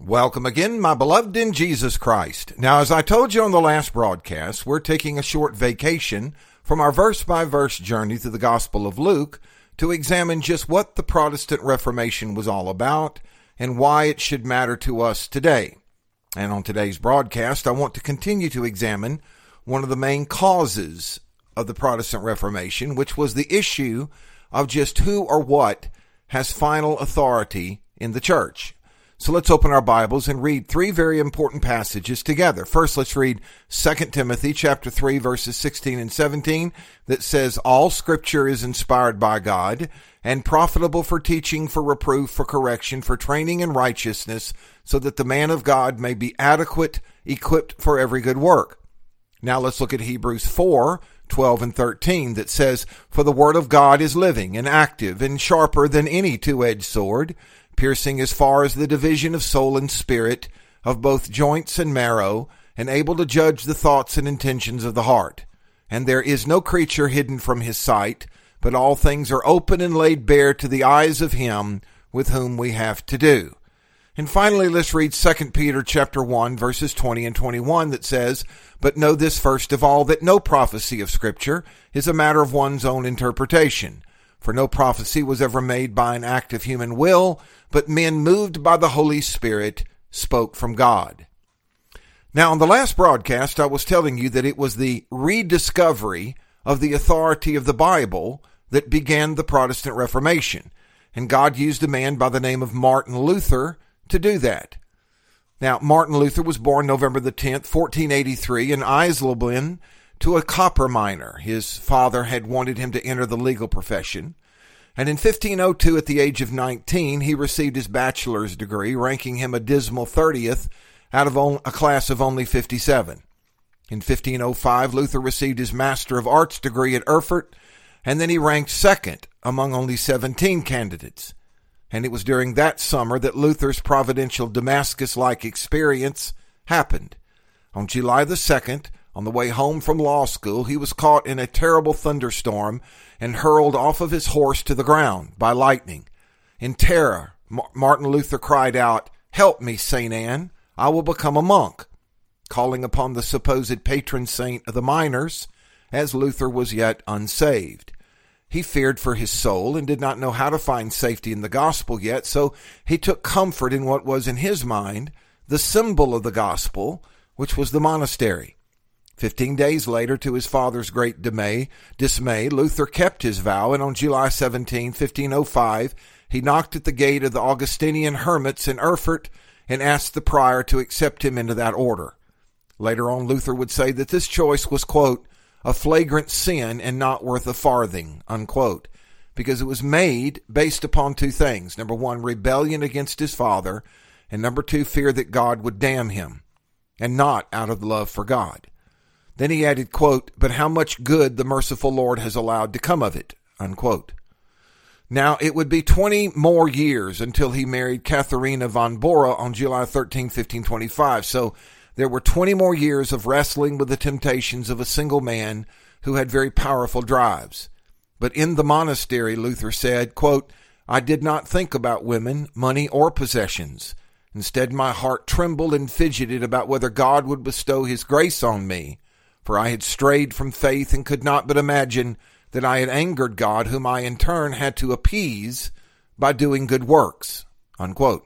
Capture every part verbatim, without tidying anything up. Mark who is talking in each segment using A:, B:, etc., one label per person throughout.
A: Welcome again, my beloved in Jesus Christ. Now, as I told you on the last broadcast, we're taking a short vacation from our verse-by-verse journey through the Gospel of Luke to examine just what the Protestant Reformation was all about and why it should matter to us today. And on today's broadcast, I want to continue to examine one of the main causes of the Protestant Reformation, which was the issue of just who or what has final authority in the church. So let's open our Bibles and read three very important passages together. First, let's read Second Timothy chapter three, verses sixteen and seventeen, that says, "All Scripture is inspired by God and profitable for teaching, for reproof, for correction, for training in righteousness, so that the man of God may be adequate, equipped for every good work." Now let's look at Hebrews four, twelve and thirteen, that says, "For the word of God is living and active and sharper than any two-edged sword, piercing as far as the division of soul and spirit, of both joints and marrow, and able to judge the thoughts and intentions of the heart. And there is no creature hidden from his sight, but all things are open and laid bare to the eyes of him with whom we have to do." And finally, let's read Second Peter chapter one, verses twenty and twenty-one, that says, "But know this first of all, that no prophecy of Scripture is a matter of one's own interpretation. For no prophecy was ever made by an act of human will, but men moved by the Holy Spirit spoke from God." Now, on the last broadcast, I was telling you that it was the rediscovery of the authority of the Bible that began the Protestant Reformation. And God used a man by the name of Martin Luther to do that. Now, Martin Luther was born November the tenth, fourteen eighty-three, in Eisleben, to a copper miner. His father had wanted him to enter the legal profession. And in fifteen oh two, at the age of nineteen, he received his bachelor's degree, ranking him a dismal thirtieth out of a class of only fifty-seven. In fifteen oh five, Luther received his Master of Arts degree at Erfurt, and then he ranked second among only seventeen candidates. And it was during that summer that Luther's providential Damascus-like experience happened. On July the second, on the way home from law school, he was caught in a terrible thunderstorm and hurled off of his horse to the ground by lightning. In terror, Martin Luther cried out, "Help me, Saint Anne, I will become a monk," calling upon the supposed patron saint of the miners, as Luther was yet unsaved. He feared for his soul and did not know how to find safety in the gospel yet, so he took comfort in what was, in his mind, the symbol of the gospel, which was the monastery. Fifteen days later, to his father's great dismay, Luther kept his vow, and on July seventeenth, fifteen oh five, he knocked at the gate of the Augustinian hermits in Erfurt and asked the prior to accept him into that order. Later on, Luther would say that this choice was, quote, "a flagrant sin and not worth a farthing," unquote, because it was made based upon two things. Number one, rebellion against his father, and number two, fear that God would damn him, and not out of love for God. Then he added, quote, "but how much good the merciful Lord has allowed to come of it," unquote. Now, it would be twenty more years until he married Katharina von Bora on July thirteenth, fifteen twenty-five. So there were twenty more years of wrestling with the temptations of a single man who had very powerful drives. But in the monastery, Luther said, quote, "I did not think about women, money, or possessions. Instead, my heart trembled and fidgeted about whether God would bestow his grace on me. For I had strayed from faith and could not but imagine that I had angered God, whom I in turn had to appease by doing good works," unquote.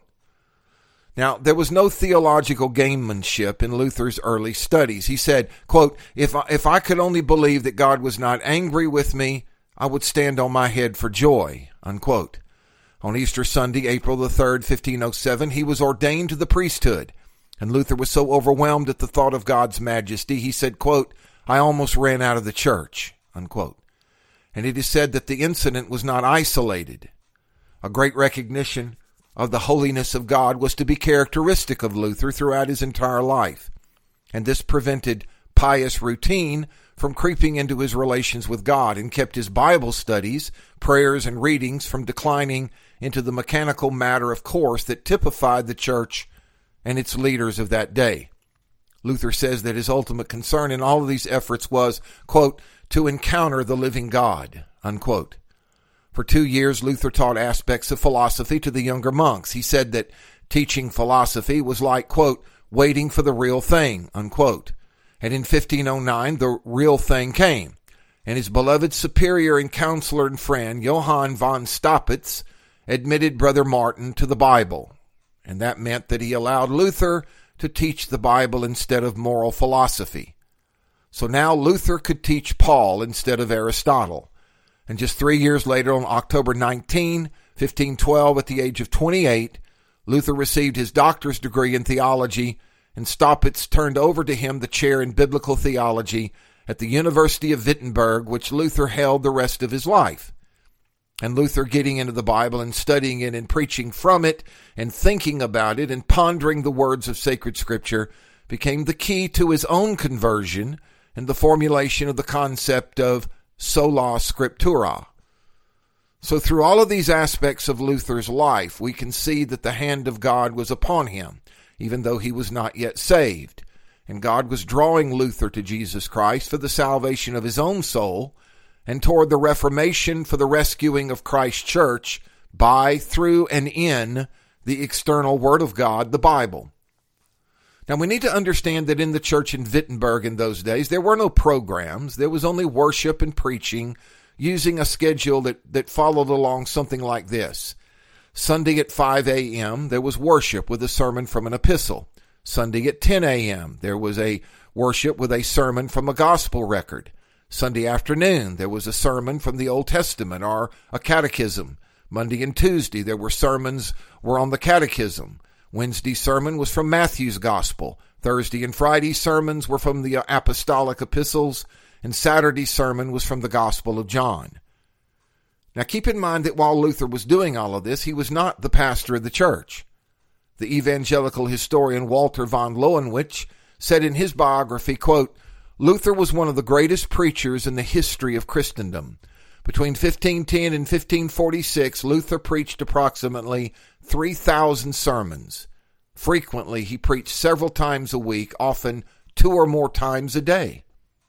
A: Now, there was no theological gamemanship in Luther's early studies. He said, quote, if I, if I could only believe that God was not angry with me, I would stand on my head for joy," unquote. On Easter Sunday, April the third, fifteen oh seven, he was ordained to the priesthood. And Luther was so overwhelmed at the thought of God's majesty, he said, quote, "I almost ran out of the church," unquote. And it is said that the incident was not isolated. A great recognition of the holiness of God was to be characteristic of Luther throughout his entire life. And this prevented pious routine from creeping into his relations with God and kept his Bible studies, prayers, and readings from declining into the mechanical matter of course that typified the church and its leaders of that day. Luther says that his ultimate concern in all of these efforts was, quote, "to encounter the living God," unquote. For two years, Luther taught aspects of philosophy to the younger monks. He said that Teaching philosophy was like, quote, waiting for the real thing, unquote. And in fifteen oh nine, the real thing came, and his beloved superior and counselor and friend, Johann von Staupitz, admitted Brother Martin to the Bible. And that meant that he allowed Luther to teach the Bible instead of moral philosophy. So now Luther could teach Paul instead of Aristotle. And just three years later, on October nineteenth, fifteen twelve, at the age of twenty-eight, Luther received his doctor's degree in theology, and Staupitz turned over to him the chair in biblical theology at the University of Wittenberg, which Luther held the rest of his life. And Luther, getting into the Bible and studying it and preaching from it and thinking about it and pondering the words of sacred Scripture, became the key to his own conversion and the formulation of the concept of sola scriptura. So through all of these aspects of Luther's life, we can see that the hand of God was upon him, even though he was not yet saved. And God was drawing Luther to Jesus Christ for the salvation of his own soul and toward the Reformation for the rescuing of Christ's church by, through, and in the external Word of God, the Bible. Now, we need to understand that in the church in Wittenberg in those days, there were no programs. There was only worship and preaching, using a schedule that, that followed along something like this. Sunday at five a.m., there was worship with a sermon from an epistle. Sunday at ten a.m., there was a worship with a sermon from a gospel record. Sunday afternoon, there was a sermon from the Old Testament or a catechism. Monday and Tuesday, there were sermons were on the catechism. Wednesday's sermon was from Matthew's gospel. Thursday and Friday's sermons were from the apostolic epistles, and Saturday's sermon was from the Gospel of John. Now keep in mind that while Luther was doing all of this, he was not the pastor of the church. The evangelical historian Walter von Lohenwich said in his biography, quote, Luther was one of the greatest preachers in the history of Christendom. Between fifteen ten and fifteen forty-six, Luther preached approximately three thousand sermons. Frequently, he preached several times a week, often two or more times a day.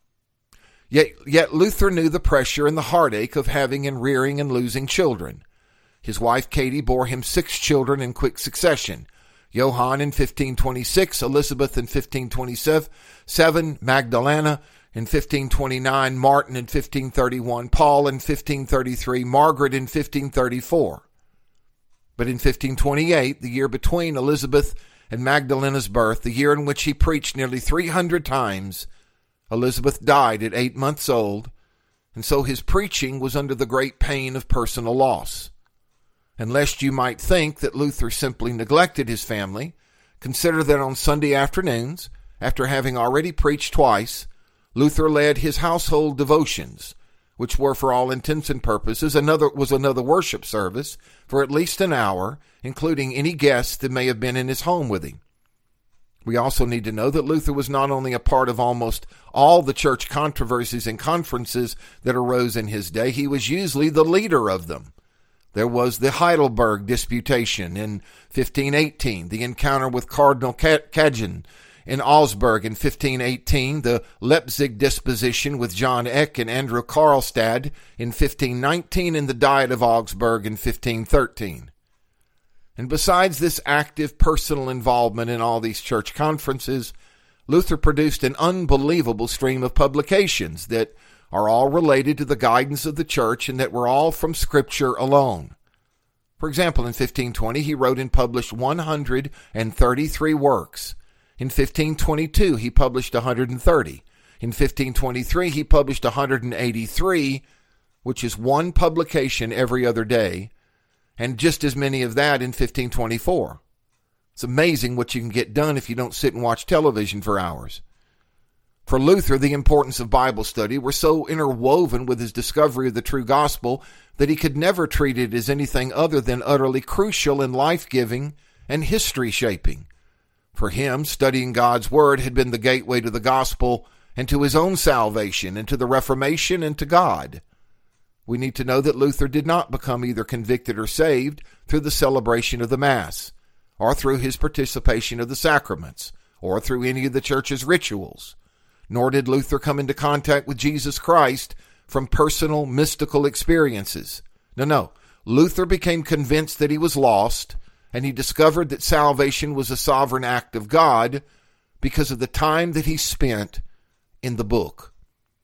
A: Yet, yet Luther knew the pressure and the heartache of having and rearing and losing children. His wife Katie bore him six children in quick succession. Johann in fifteen twenty-six, Elizabeth in fifteen twenty-seven, Magdalena in fifteen twenty-nine, Martin in fifteen thirty-one, Paul in fifteen thirty-three, Margaret in fifteen thirty-four. But in fifteen twenty-eight, the year between Elizabeth and Magdalena's birth, the year in which he preached nearly three hundred times, Elizabeth died at eight months old, and so his preaching was under the great pain of personal loss. And lest you might think that Luther simply neglected his family, consider that on Sunday afternoons, after having already preached twice, Luther led his household devotions, which were for all intents and purposes another was another worship service for at least an hour, including any guests that may have been in his home with him. We also need to know that Luther was not only a part of almost all the church controversies and conferences that arose in his day, he was usually the leader of them. There was the Heidelberg Disputation in fifteen eighteen, the encounter with Cardinal Cagin in Augsburg in fifteen eighteen, the Leipzig Disposition with John Eck and Andrew Karlstadt in fifteen nineteen, and the Diet of Augsburg in fifteen thirteen. And besides this active personal involvement in all these church conferences, Luther produced an unbelievable stream of publications that are all related to the guidance of the church and that were all from Scripture alone. For example, in fifteen twenty, he wrote and published one hundred thirty-three works. In fifteen twenty-two, he published one hundred thirty. In fifteen twenty-three, he published one hundred eighty-three, which is one publication every other day, and just as many of that in fifteen twenty-four. It's amazing what you can get done if you don't sit and watch television for hours. For Luther, the importance of Bible study were so interwoven with his discovery of the true gospel that he could never treat it as anything other than utterly crucial and life-giving and history-shaping. For him, studying God's Word had been the gateway to the gospel and to his own salvation and to the Reformation and to God. We need to know that Luther did not become either convicted or saved through the celebration of the Mass, or through his participation of the sacraments, or through any of the church's rituals. Nor did Luther come into contact with Jesus Christ from personal mystical experiences. No, no. Luther became convinced that he was lost and he discovered that salvation was a sovereign act of God because of the time that he spent in the book.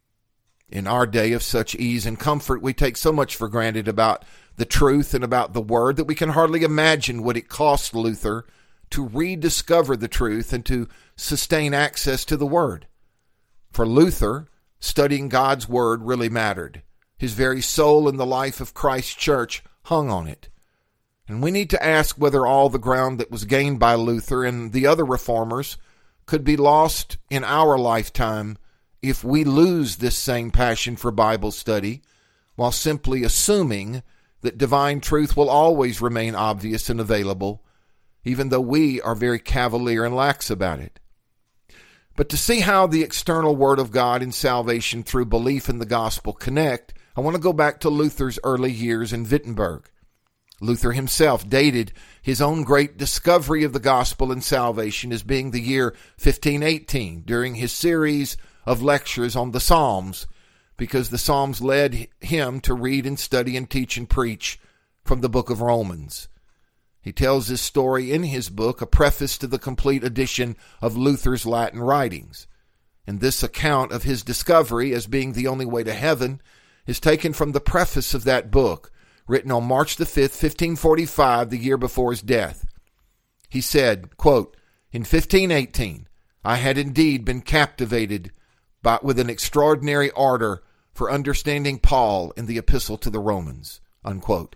A: In our day of such ease and comfort, we take so much for granted about the truth and about the Word that we can hardly imagine what it cost Luther to rediscover the truth and to sustain access to the Word. For Luther, studying God's Word really mattered. His very soul and the life of Christ's church hung on it. And we need to ask whether all the ground that was gained by Luther and the other reformers could be lost in our lifetime if we lose this same passion for Bible study while simply assuming that divine truth will always remain obvious and available, even though we are very cavalier and lax about it. But to see how the external Word of God and salvation through belief in the gospel connect, I want to go back to Luther's early years in Wittenberg. Luther himself dated his own great discovery of the gospel and salvation as being the year fifteen eighteen during his series of lectures on the Psalms, because the Psalms led him to read and study and teach and preach from the book of Romans. He tells this story in his book, a preface to the complete edition of Luther's Latin writings. And this account of his discovery as being the only way to heaven is taken from the preface of that book, written on March the fifth, fifteen forty-five, the year before his death. He said, quote, "In fifteen eighteen, I had indeed been captivated by, with an extraordinary ardor for understanding Paul in the epistle to the Romans," unquote.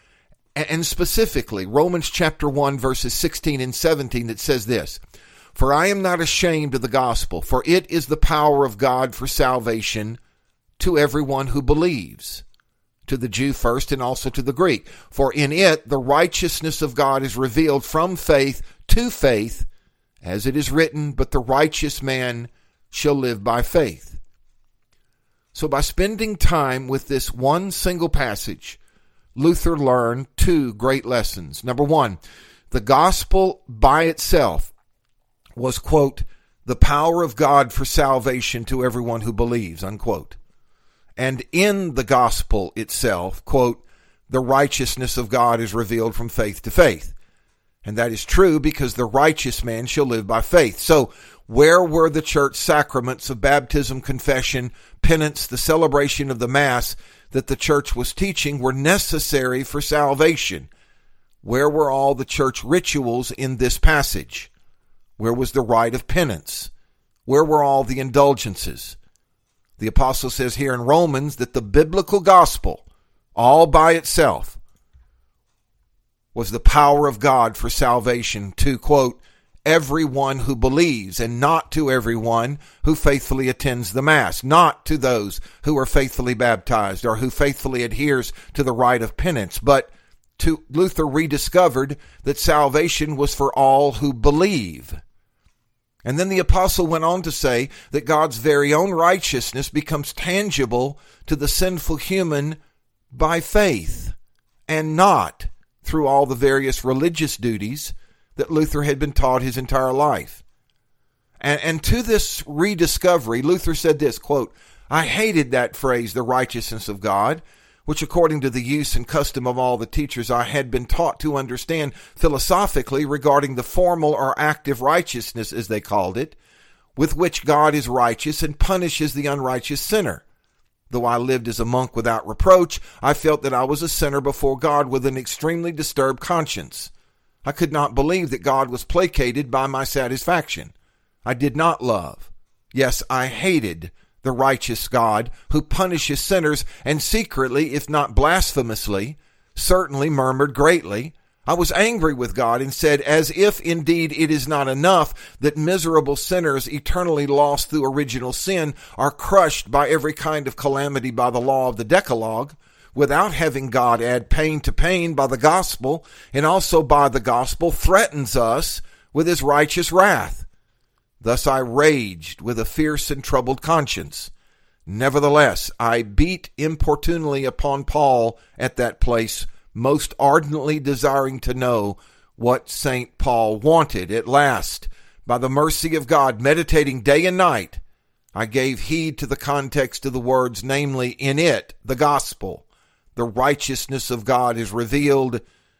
A: And specifically, Romans chapter one, verses sixteen and seventeen, that says this, "For I am not ashamed of the gospel, for it is the power of God for salvation to everyone who believes, to the Jew first and also to the Greek. For in it the righteousness of God is revealed from faith to faith, as it is written, but the righteous man shall live by faith." So by spending time with this one single passage, Luther learned two great lessons. Number one, the gospel by itself was, quote, "the power of God for salvation to everyone who believes," unquote. And in the gospel itself, quote, "the righteousness of God is revealed from faith to faith." And that is true because the righteous man shall live by faith. So where were the church sacraments of baptism, confession, penance, the celebration of the Mass that the church was teaching were necessary for salvation? Where were all the church rituals in this passage? Where was the rite of penance? Where were all the indulgences? The apostle says here in Romans that the biblical gospel, all by itself, was the power of God for salvation to, quote, "everyone who believes," and not to everyone who faithfully attends the Mass, not to those who are faithfully baptized or who faithfully adheres to the rite of penance, but to Luther rediscovered that salvation was for all who believe. And then the apostle went on to say that God's very own righteousness becomes tangible to the sinful human by faith and not through all the various religious duties that Luther had been taught his entire life. And, and to this rediscovery, Luther said this, quote, "I hated that phrase, the righteousness of God, which according to the use and custom of all the teachers I had been taught to understand philosophically regarding the formal or active righteousness, as they called it, with which God is righteous and punishes the unrighteous sinner. Though I lived as a monk without reproach, I felt that I was a sinner before God with an extremely disturbed conscience. I could not believe that God was placated by my satisfaction. I did not love. Yes, I hated the righteous God who punishes sinners, and secretly, if not blasphemously, certainly murmured greatly. I was angry with God and said, as if indeed it is not enough that miserable sinners eternally lost through original sin are crushed by every kind of calamity by the law of the Decalogue, without having God add pain to pain by the gospel, and also by the gospel threatens us with his righteous wrath. Thus I raged with a fierce and troubled conscience. Nevertheless, I beat importunately upon Paul at that place, most ardently desiring to know what Saint Paul wanted. At last, by the mercy of God, meditating day and night, I gave heed to the context of the words, namely, in it, the gospel, the righteousness of God is revealed,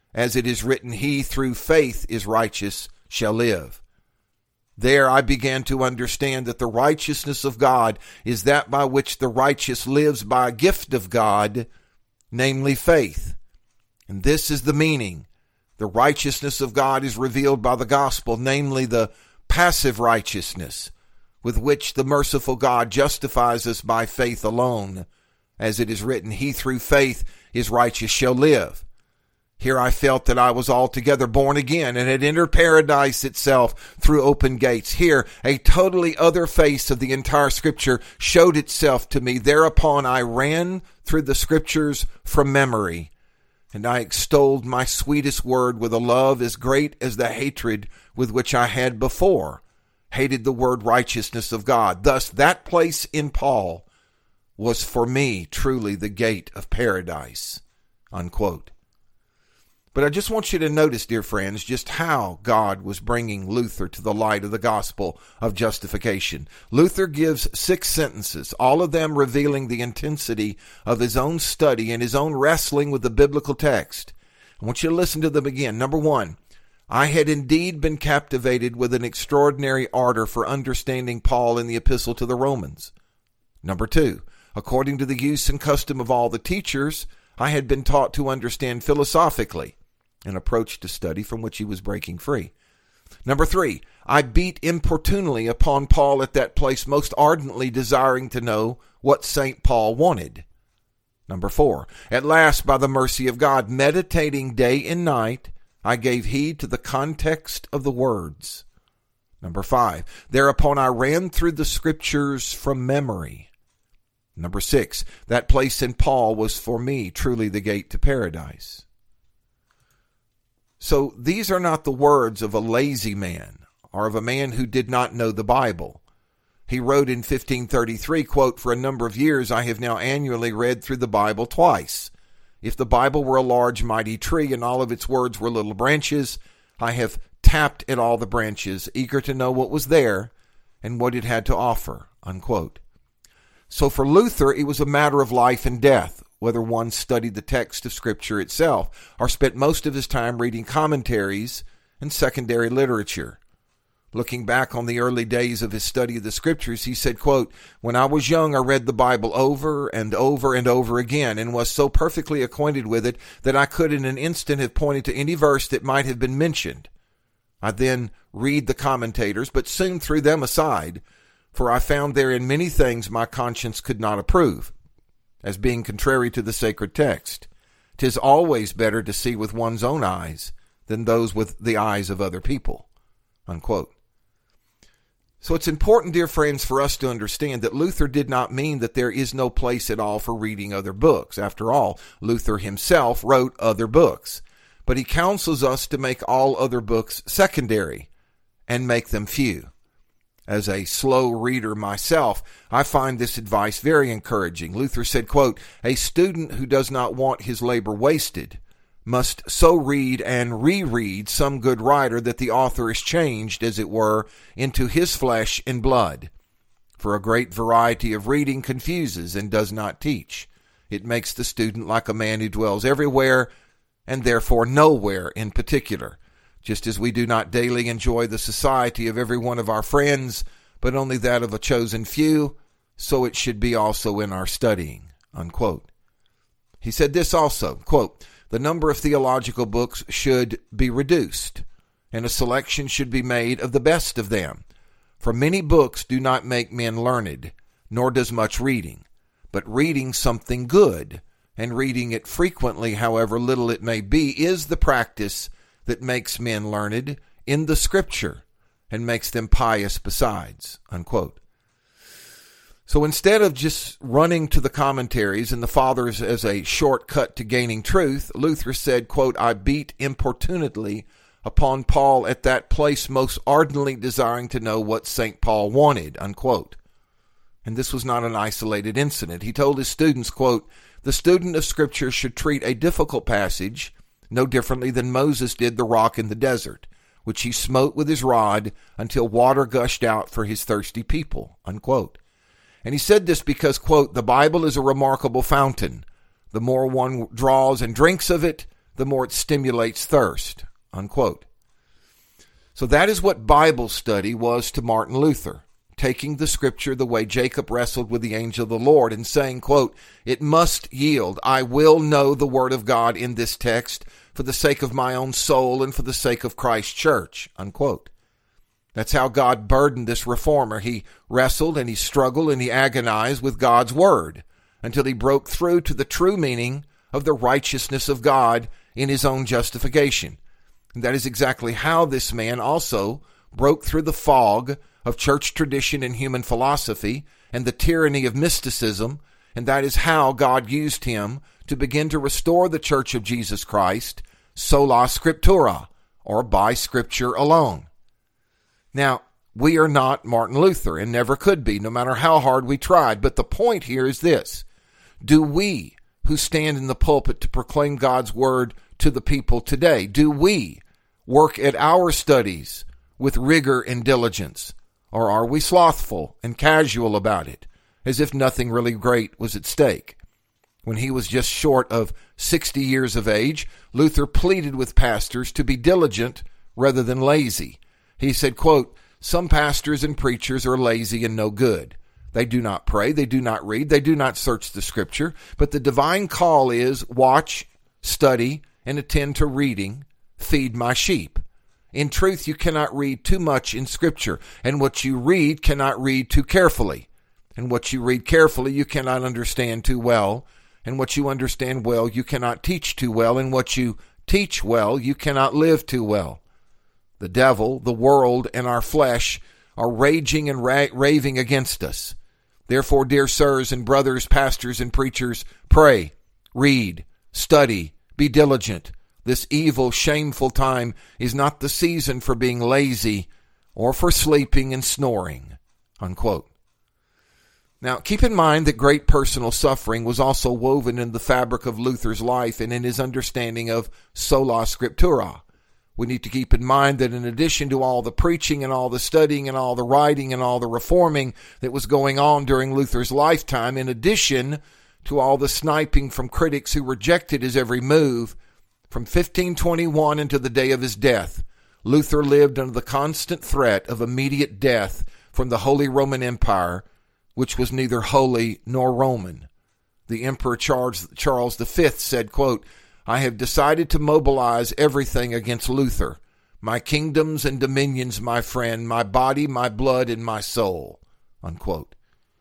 A: as it is written, he through faith is righteous shall live. There I began to understand that the righteousness of God is that by which the righteous lives by a gift of God, namely faith. And this is the meaning. The righteousness of God is revealed by the gospel, namely the passive righteousness with which the merciful God justifies us by faith alone. As it is written, he through faith is righteous shall live. Here I felt that I was altogether born again and had entered paradise itself through open gates. Here, a totally other face of the entire Scripture showed itself to me. Thereupon I ran through the Scriptures from memory, and I extolled my sweetest word with a love as great as the hatred with which I had before hated the word righteousness of God. Thus, that place in Paul was for me truly the gate of paradise." Unquote. But I just want you to notice, dear friends, just how God was bringing Luther to the light of the gospel of justification. Luther gives six sentences, all of them revealing the intensity of his own study and his own wrestling with the biblical text. I want you to listen to them again. Number one, I had indeed been captivated with an extraordinary ardor for understanding Paul in the epistle to the Romans. Number two, according to the use and custom of all the teachers, I had been taught to understand philosophically, an approach to study from which he was breaking free. Number three, I beat importunately upon Paul at that place, most ardently desiring to know what Saint Paul wanted. Number four, at last, by the mercy of God, meditating day and night, I gave heed to the context of the words. Number five, thereupon I ran through the Scriptures from memory. Number six, that place in Paul was for me truly the gate to paradise. So these are not the words of a lazy man or of a man who did not know the Bible. He wrote in fifteen thirty-three, quote, "For a number of years I have now annually read through the Bible twice. If the Bible were a large mighty tree and all of its words were little branches, I have tapped at all the branches, eager to know what was there and what it had to offer." Unquote. So for Luther, it was a matter of life and death, whether one studied the text of Scripture itself or spent most of his time reading commentaries and secondary literature. Looking back on the early days of his study of the Scriptures, he said, quote, "When I was young, I read the Bible over and over and over again and was so perfectly acquainted with it that I could in an instant have pointed to any verse that might have been mentioned. I then read the commentators, but soon threw them aside, for I found therein many things my conscience could not approve, as being contrary to the sacred text. 'Tis always better to see with one's own eyes than those with the eyes of other people." Unquote. So it's important, dear friends, for us to understand that Luther did not mean that there is no place at all for reading other books. After all, Luther himself wrote other books. But he counsels us to make all other books secondary and make them few. As a slow reader myself, I find this advice very encouraging. Luther said, quote, "A student who does not want his labor wasted must so read and reread some good writer that the author is changed, as it were, into his flesh and blood. For a great variety of reading confuses and does not teach. It makes the student like a man who dwells everywhere and therefore nowhere in particular. Just as we do not daily enjoy the society of every one of our friends, but only that of a chosen few, so it should be also in our studying." Unquote. He said this also, quote, "The number of theological books should be reduced, and a selection should be made of the best of them. For many books do not make men learned, nor does much reading, but reading something good, and reading it frequently, however little it may be, is the practice that makes men learned in the Scripture and makes them pious besides." Unquote. So instead of just running to the commentaries and the fathers as a shortcut to gaining truth, Luther said, quote, "I beat importunately upon Paul at that place, most ardently desiring to know what Saint Paul wanted." Unquote. And this was not an isolated incident. He told his students, quote, "The student of Scripture should treat a difficult passage no differently than Moses did the rock in the desert, which he smote with his rod until water gushed out for his thirsty people." Unquote. And he said this because, quote, "The Bible is a remarkable fountain. The more one draws and drinks of it, the more it stimulates thirst, unquote. So that is what Bible study was to Martin Luther, taking the scripture the way Jacob wrestled with the angel of the Lord and saying, quote, it must yield. I will know the word of God in this text for the sake of my own soul and for the sake of Christ's church, unquote. That's how God burdened this reformer. He wrestled and he struggled and he agonized with God's word until he broke through to the true meaning of the righteousness of God in his own justification. And that is exactly how this man also broke through the fog of church tradition and human philosophy and the tyranny of mysticism, and that is how God used him to begin to restore the Church of Jesus Christ, sola scriptura, or by Scripture alone. Now, we are not Martin Luther and never could be, no matter how hard we tried, but the point here is this. Do we, who stand in the pulpit to proclaim God's word to the people today, do we work at our studies with rigor and diligence? Or are we slothful and casual about it, as if nothing really great was at stake? When he was just short of sixty years of age, Luther pleaded with pastors to be diligent rather than lazy. He said, quote, some pastors and preachers are lazy and no good. They do not pray, they do not read, they do not search the scripture, but the divine call is watch, study, and attend to reading, feed my sheep. In truth, you cannot read too much in Scripture, and what you read cannot read too carefully. And what you read carefully, you cannot understand too well. And what you understand well, you cannot teach too well. And what you teach well, you cannot live too well. The devil, the world, and our flesh are raging and ra- raving against us. Therefore, dear sirs and brothers, pastors and preachers, pray, read, study, be diligent. This evil, shameful time is not the season for being lazy or for sleeping and snoring, unquote. Now, keep in mind that great personal suffering was also woven in the fabric of Luther's life and in his understanding of sola scriptura. We need to keep in mind that in addition to all the preaching and all the studying and all the writing and all the reforming that was going on during Luther's lifetime, in addition to all the sniping from critics who rejected his every move, from fifteen twenty-one until the day of his death, Luther lived under the constant threat of immediate death from the Holy Roman Empire, which was neither holy nor Roman. The Emperor Charles, Charles the Fifth said, quote, I have decided to mobilize everything against Luther, my kingdoms and dominions, my friend, my body, my blood, and my soul, unquote.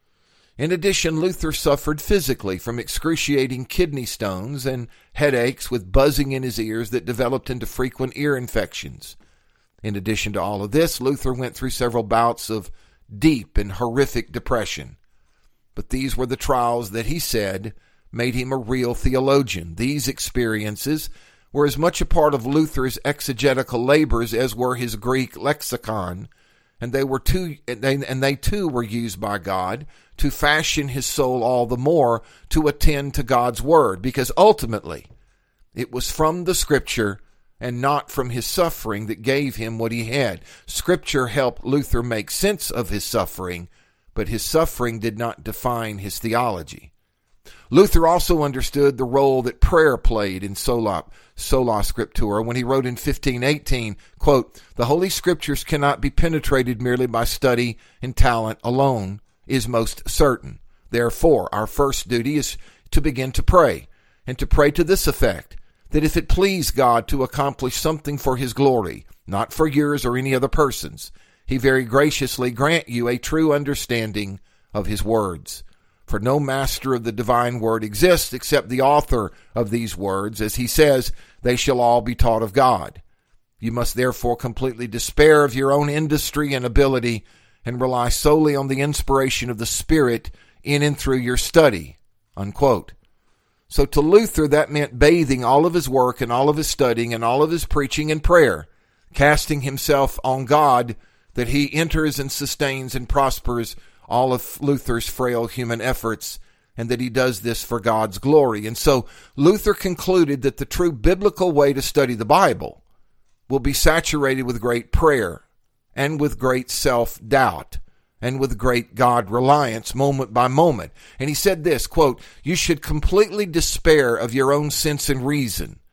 A: In addition, Luther suffered physically from excruciating kidney stones and headaches with buzzing in his ears that developed into frequent ear infections. In addition to all of this, Luther went through several bouts of deep and horrific depression. But these were the trials that he said made him a real theologian. These experiences were as much a part of Luther's exegetical labors as were his Greek lexicon, and they were too, and they, and they too were used by God to fashion his soul all the more to attend to God's word, because ultimately it was from the Scripture and not from his suffering that gave him what he had. Scripture helped Luther make sense of his suffering, but his suffering did not define his theology. Luther also understood the role that prayer played in sola, sola scriptura when he wrote in fifteen eighteen, quote, the Holy Scriptures cannot be penetrated merely by study and talent alone, is most certain. Therefore, our first duty is to begin to pray, and to pray to this effect, that if it please God to accomplish something for his glory, not for yours or any other person's, he very graciously grant you a true understanding of his words. For no master of the divine word exists except the author of these words. As he says, they shall all be taught of God. You must therefore completely despair of your own industry and ability and rely solely on the inspiration of the Spirit in and through your study, unquote. So to Luther, that meant bathing all of his work and all of his studying and all of his preaching and prayer, casting himself on God, that he enters and sustains and prospers all of Luther's frail human efforts, and that he does this for God's glory. And so Luther concluded that the true biblical way to study the Bible will be saturated with great prayer and with great self-doubt and with great God-reliance moment by moment. And he said this, quote, you should completely despair of your own sense and reason,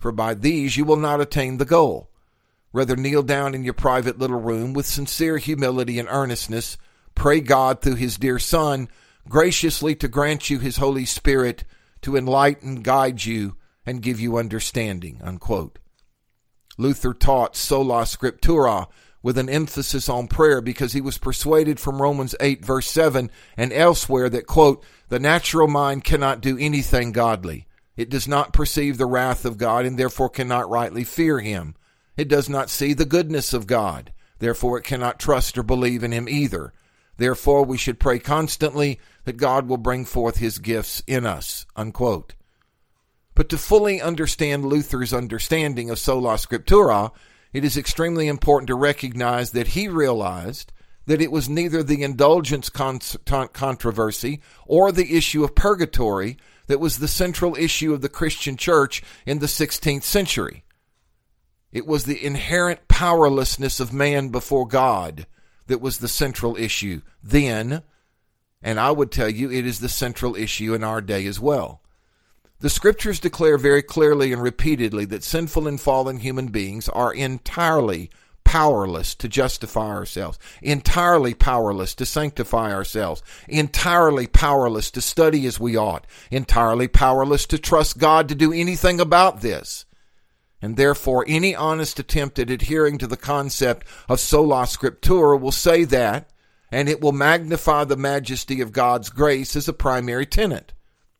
A: for by these you will not attain the goal. Rather, kneel down in your private little room with sincere humility and earnestness. Pray God through his dear Son graciously to grant you his Holy Spirit to enlighten, guide you, and give you understanding." Unquote. Luther taught sola scriptura with an emphasis on prayer because he was persuaded from Romans eight verse seven and elsewhere that, quote, "the natural mind cannot do anything godly. It does not perceive the wrath of God and therefore cannot rightly fear him. It does not see the goodness of God. Therefore it cannot trust or believe in him either. Therefore we should pray constantly that God will bring forth his gifts in us." Unquote. But to fully understand Luther's understanding of sola scriptura, it is extremely important to recognize that he realized that it was neither the indulgence con- controversy or the issue of purgatory that was the central issue of the Christian church in the sixteenth century. It was the inherent powerlessness of man before God that was the central issue then, and I would tell you it is the central issue in our day as well. The scriptures declare very clearly and repeatedly that sinful and fallen human beings are entirely powerless to justify ourselves, entirely powerless to sanctify ourselves, entirely powerless to study as we ought, entirely powerless to trust God to do anything about this. And therefore, any honest attempt at adhering to the concept of sola scriptura will say that, and it will magnify the majesty of God's grace as a primary tenet.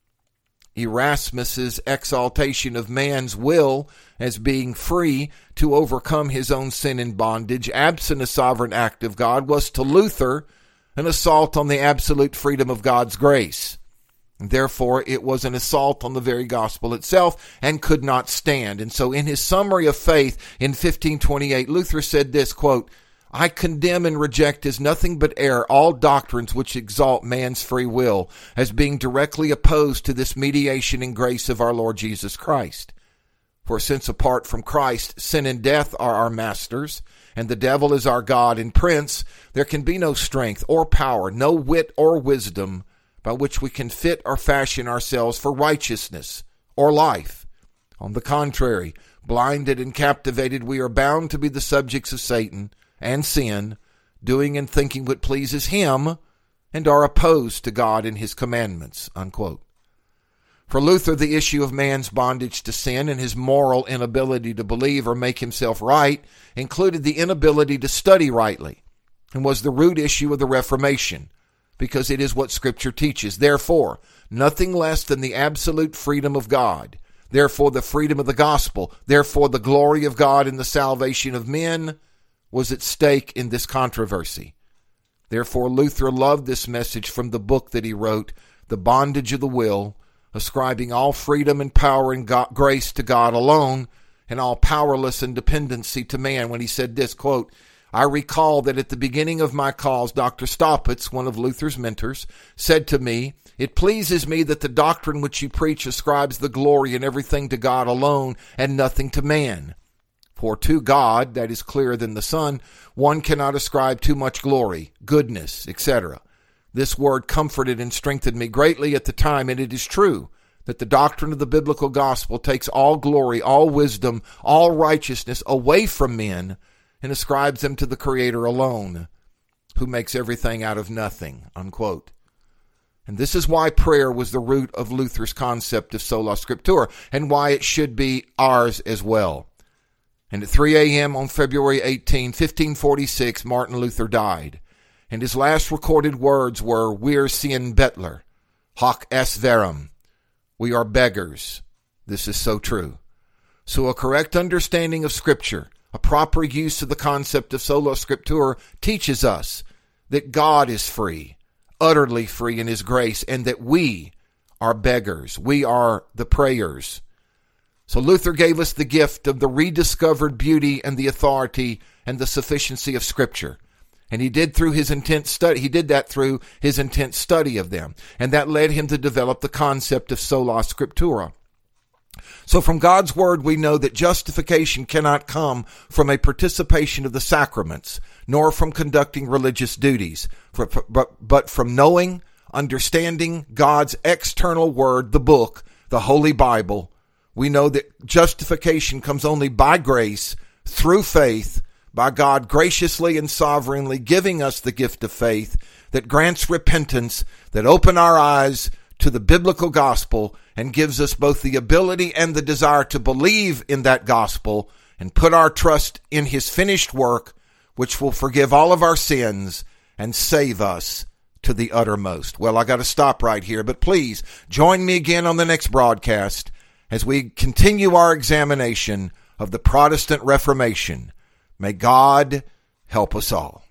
A: Erasmus's exaltation of man's will as being free to overcome his own sin and bondage, absent a sovereign act of God, was to Luther an assault on the absolute freedom of God's grace. Therefore, it was an assault on the very gospel itself and could not stand. And so in his summary of faith in fifteen twenty-eight, Luther said this, quote, "I condemn and reject as nothing but error all doctrines which exalt man's free will as being directly opposed to this mediation and grace of our Lord Jesus Christ. For since apart from Christ, sin and death are our masters, and the devil is our God and prince, there can be no strength or power, no wit or wisdom by which we can fit or fashion ourselves for righteousness or life. On the contrary, blinded and captivated, we are bound to be the subjects of Satan and sin, doing and thinking what pleases him, and are opposed to God and his commandments." Unquote. For Luther, the issue of man's bondage to sin and his moral inability to believe or make himself right included the inability to study rightly, and was the root issue of the Reformation, because it is what Scripture teaches. Therefore, nothing less than the absolute freedom of God, therefore the freedom of the gospel, therefore the glory of God and the salvation of men, was at stake in this controversy. Therefore, Luther loved this message from the book that he wrote, The Bondage of the Will, ascribing all freedom and power and God, grace to God alone, and all powerless and dependency to man, when he said this, quote, "I recall that at the beginning of my cause, Doctor Staupitz, one of Luther's mentors, said to me, 'It pleases me that the doctrine which you preach ascribes the glory and everything to God alone and nothing to man. For to God, that is clearer than the sun, one cannot ascribe too much glory, goodness, et cetera' This word comforted and strengthened me greatly at the time, and it is true that the doctrine of the biblical gospel takes all glory, all wisdom, all righteousness away from men and ascribes them to the Creator alone, who makes everything out of nothing." Unquote. And this is why prayer was the root of Luther's concept of sola scriptura, and why it should be ours as well. And at three a.m. on February eighteenth, fifteen forty-six, Martin Luther died. And his last recorded words were, "Wir sind Bettler, hoc est verum." We are beggars. This is so true. So a correct understanding of Scripture, a proper use of the concept of sola scriptura, teaches us that God is free, utterly free in his grace, and that we are beggars. We are the prayers. So Luther gave us the gift of the rediscovered beauty and the authority and the sufficiency of Scripture. And he did through his intense study, he did that through his intense study of them. And that led him to develop the concept of sola scriptura. So from God's word, we know that justification cannot come from a participation of the sacraments, nor from conducting religious duties, but from knowing, understanding God's external word, the book, the Holy Bible, We know that justification comes only by grace, through faith, by God graciously and sovereignly giving us the gift of faith that grants repentance, that open our eyes to the biblical gospel and gives us both the ability and the desire to believe in that gospel and put our trust in his finished work, which will forgive all of our sins and save us to the uttermost. Well, I got to stop right here, but please join me again on the next broadcast as we continue our examination of the Protestant Reformation. May God help us all.